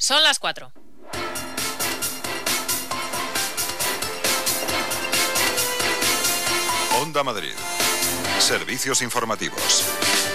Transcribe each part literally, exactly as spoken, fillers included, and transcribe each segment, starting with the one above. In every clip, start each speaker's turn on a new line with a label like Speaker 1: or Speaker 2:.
Speaker 1: Son las cuatro.
Speaker 2: Onda Madrid. Servicios informativos.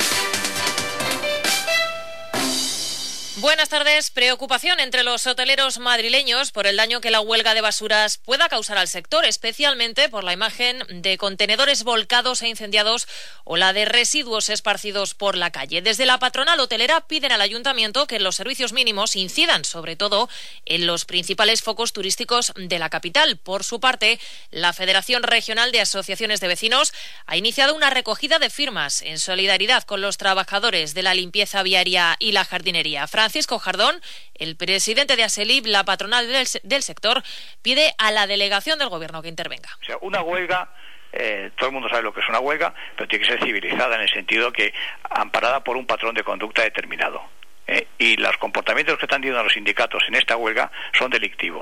Speaker 1: Buenas tardes. Preocupación entre los hoteleros madrileños por el daño que la huelga de basuras pueda causar al sector, especialmente por la imagen de contenedores volcados e incendiados o la de residuos esparcidos por la calle. Desde la patronal hotelera piden al ayuntamiento que los servicios mínimos incidan sobre todo en los principales focos turísticos de la capital. Por su parte, la Federación Regional de Asociaciones de Vecinos ha iniciado una recogida de firmas en solidaridad con los trabajadores de la limpieza viaria y la jardinería. Francisco Jardón, el presidente de ASELIB, la patronal del, del sector, pide a la delegación del gobierno que intervenga.
Speaker 3: O sea, una huelga, eh, todo el mundo sabe lo que es una huelga, pero tiene que ser civilizada en el sentido que amparada por un patrón de conducta determinado. Eh, y los comportamientos que están teniendo los sindicatos en esta huelga son delictivos,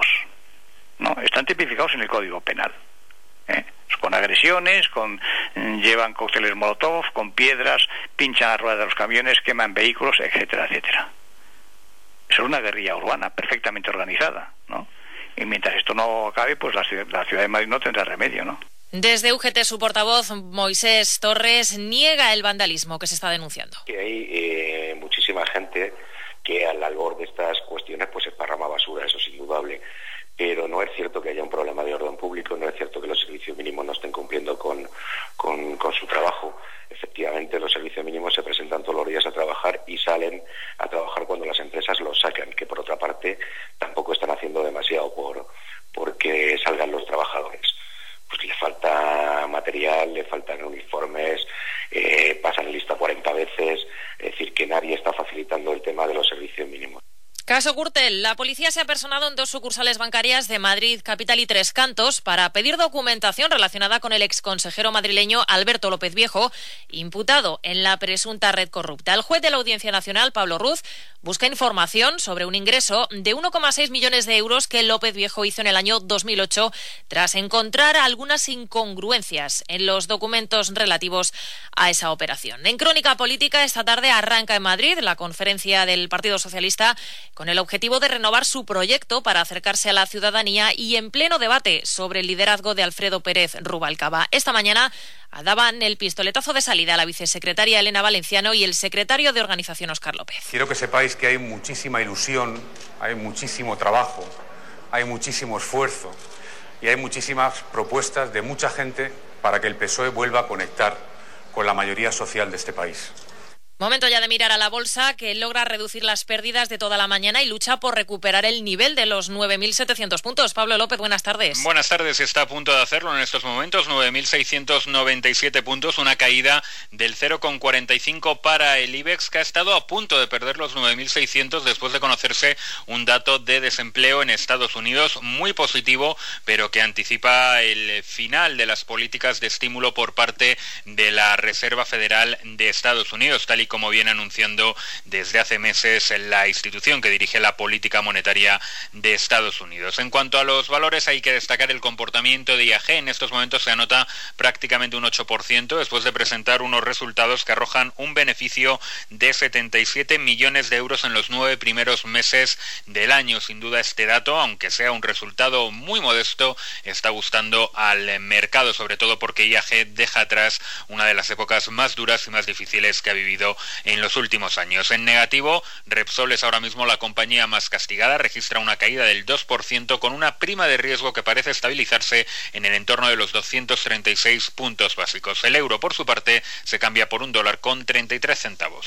Speaker 3: ¿no? Están tipificados en el Código Penal. ¿eh? Con agresiones, con llevan cócteles molotov, con piedras, pinchan las ruedas de los camiones, queman vehículos, etcétera, etcétera. Eso es una guerrilla urbana perfectamente organizada, ¿no? Y mientras esto no acabe, pues la ciudad, la ciudad de Madrid no tendrá remedio, ¿no?
Speaker 1: Desde U G T, su portavoz, Moisés Torres, niega el vandalismo que se está denunciando.
Speaker 4: Que hay eh, muchísima gente que al albor de estas cuestiones pues esparrama basura, eso es indudable. Pero no es cierto que haya un problema de orden público, no es cierto que los servicios mínimos no estén cumpliendo con, con, con su trabajo. Efectivamente, los servicios mínimos se presentan todos los días a trabajar y salen a trabajar cuando las empresas los sacan, que por otra parte tampoco están haciendo demasiado por porque salgan los trabajadores. Pues le falta material, le faltan uniformes, eh, pasan lista cuarenta veces, es decir, que nadie está facilitando el tema de los servicios mínimos.
Speaker 1: Caso Gürtel. La policía se ha personado en dos sucursales bancarias de Madrid Capital y Tres Cantos para pedir documentación relacionada con el exconsejero madrileño Alberto López Viejo, imputado en la presunta red corrupta. El juez de la Audiencia Nacional, Pablo Ruz, busca información sobre un ingreso de uno coma seis millones de euros que López Viejo hizo en el año dos mil ocho tras encontrar algunas incongruencias en los documentos relativos a esa operación. En Crónica Política, esta tarde arranca en Madrid la conferencia del Partido Socialista con el objetivo de renovar su proyecto para acercarse a la ciudadanía y en pleno debate sobre el liderazgo de Alfredo Pérez Rubalcaba. Esta mañana daban el pistoletazo de salida a la vicesecretaria Elena Valenciano y el secretario de Organización Óscar López.
Speaker 5: Quiero que sepáis que hay muchísima ilusión, hay muchísimo trabajo, hay muchísimo esfuerzo y hay muchísimas propuestas de mucha gente para que el P S O E vuelva a conectar con la mayoría social de este país.
Speaker 1: Momento ya de mirar a la bolsa, que logra reducir las pérdidas de toda la mañana y lucha por recuperar el nivel de los nueve mil setecientos puntos. Pablo López, buenas tardes.
Speaker 6: Buenas tardes, está a punto de hacerlo en estos momentos, nueve mil seiscientos noventa y siete puntos, una caída del cero coma cuarenta y cinco para el IBEX, que ha estado a punto de perder los nueve mil seiscientos después de conocerse un dato de desempleo en Estados Unidos muy positivo, pero que anticipa el final de las políticas de estímulo por parte de la Reserva Federal de Estados Unidos, tal y como viene anunciando desde hace meses la institución que dirige la política monetaria de Estados Unidos. En cuanto a los valores, hay que destacar el comportamiento de I A G. En estos momentos se anota prácticamente un ocho por ciento después de presentar unos resultados que arrojan un beneficio de setenta y siete millones de euros en los nueve primeros meses del año. Sin duda este dato, aunque sea un resultado muy modesto, está gustando al mercado, sobre todo porque I A G deja atrás una de las épocas más duras y más difíciles que ha vivido en los últimos años. En negativo, Repsol es ahora mismo la compañía más castigada, registra una caída del dos por ciento con una prima de riesgo que parece estabilizarse en el entorno de los doscientos treinta y seis puntos básicos. El euro, por su parte, se cambia por un dólar con treinta y tres centavos.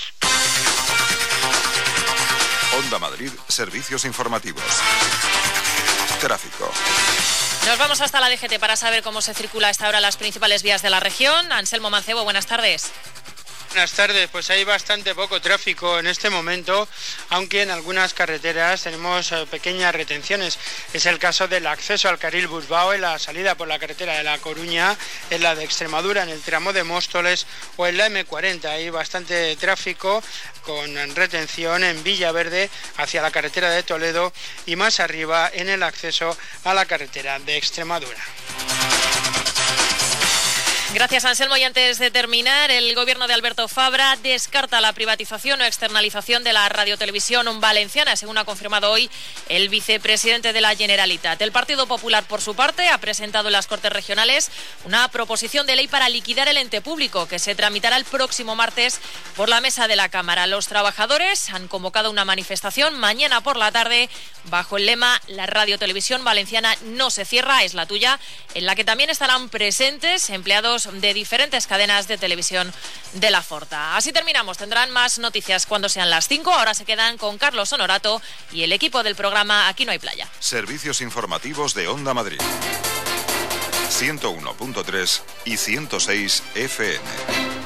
Speaker 2: Onda Madrid, servicios informativos. Tráfico.
Speaker 1: Nos vamos hasta la D G T para saber cómo se circula a esta hora las principales vías de la región. Anselmo Mancebo, buenas tardes.
Speaker 7: Buenas tardes, pues hay bastante poco tráfico en este momento, aunque en algunas carreteras tenemos eh, pequeñas retenciones. Es el caso del acceso al carril Busbao en la salida por la carretera de La Coruña, en la de Extremadura, en el tramo de Móstoles o en la eme cuarenta. Hay bastante tráfico con retención en Villaverde hacia la carretera de Toledo y más arriba en el acceso a la carretera de Extremadura.
Speaker 1: Gracias, Anselmo. Y antes de terminar, el gobierno de Alberto Fabra descarta la privatización o externalización de la radiotelevisión valenciana, según ha confirmado hoy el vicepresidente de la Generalitat. El Partido Popular, por su parte, ha presentado en las Cortes Regionales una proposición de ley para liquidar el ente público, que se tramitará el próximo martes por la mesa de la Cámara. Los trabajadores han convocado una manifestación mañana por la tarde bajo el lema "La radiotelevisión valenciana no se cierra, es la tuya", en la que también estarán presentes empleados de diferentes cadenas de televisión de la Forta. Así terminamos. Tendrán más noticias cuando sean las cinco. Ahora se quedan con Carlos Honorato y el equipo del programa Aquí no hay playa.
Speaker 2: Servicios informativos de Onda Madrid. ciento uno punto tres y ciento seis F M.